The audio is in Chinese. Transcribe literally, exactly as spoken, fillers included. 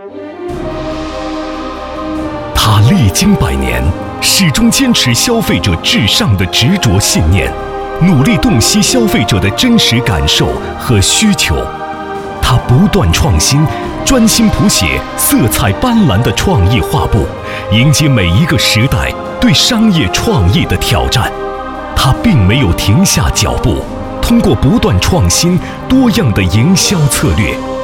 他历经百年，始终坚持消费者至上的执着信念，努力洞悉消费者的真实感受和需求。他不断创新，专心谱写色彩斑斓的创意画布，迎接每一个时代对商业创意的挑战。他并没有停下脚步，通过不断创新多样的营销策略，